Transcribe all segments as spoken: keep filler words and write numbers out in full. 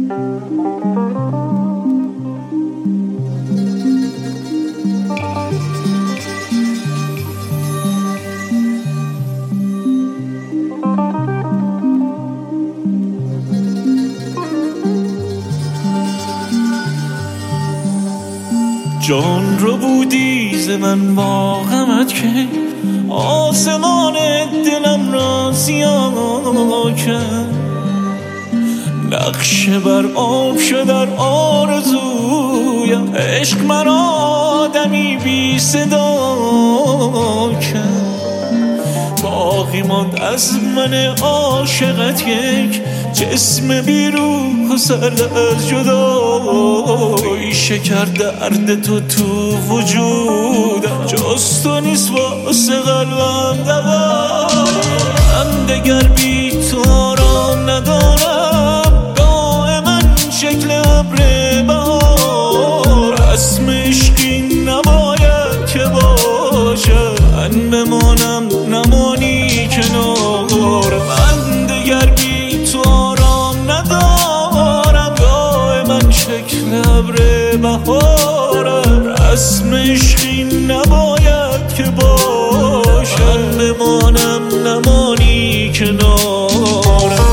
جان رو بودی ز من با غمت که آسمان دلم را زیان کرد، نقشه بر آب شد در آرزویم، عشق مرا آدمی بی صدا کرد. باقی ماند از من عاشقت یک جسم بی روح و سرد از جدایی، شکر درد تو تو وجودم جز تو نیست واسه قلبم دوا. من دگر بی تو آرام ندارم، دائما شکل ابر بهار، رسم عشقی نباید که باشد، من بمانم نمانی کنار. من دگر بی تو آرام ندارم، دائما شکل ابر بهارم، رسم عشقی نباید که باشد، من بمانم نمانی کنارم.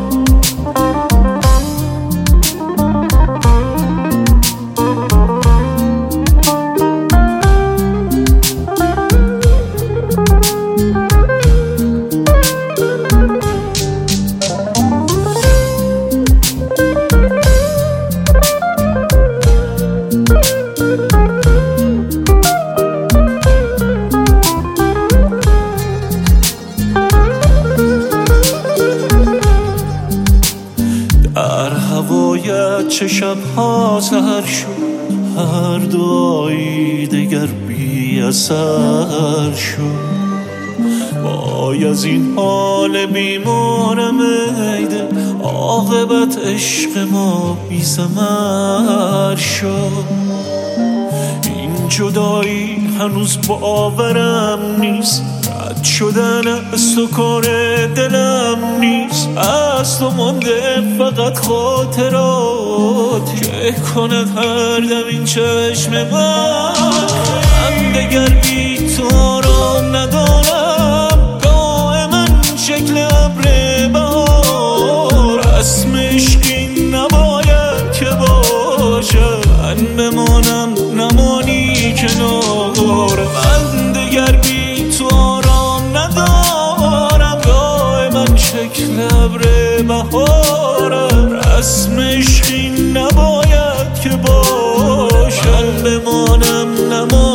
در هوایت چه شبها سحر شد، هر دعایی دگر بی اثر شد. وای از این حال بیمارم ای دل، عاقبت عشق ما بی ثمر شد. این جدایی هنوز باورم نیست، رد شدن از تو کار دلم نیست، از تو مانده فقط خاطرات که کند هر دم این چشم من. من دگر بی تو آرام ندارم، دائما شکل ابر بهار، رسم عشقی نباید که باشد، من بمانم نمانی کنار. من دگر بی تو آرام ندارم، دائما شکل ابر بهارم، رسم عشقی نباید که باشد، من بمانم نمانی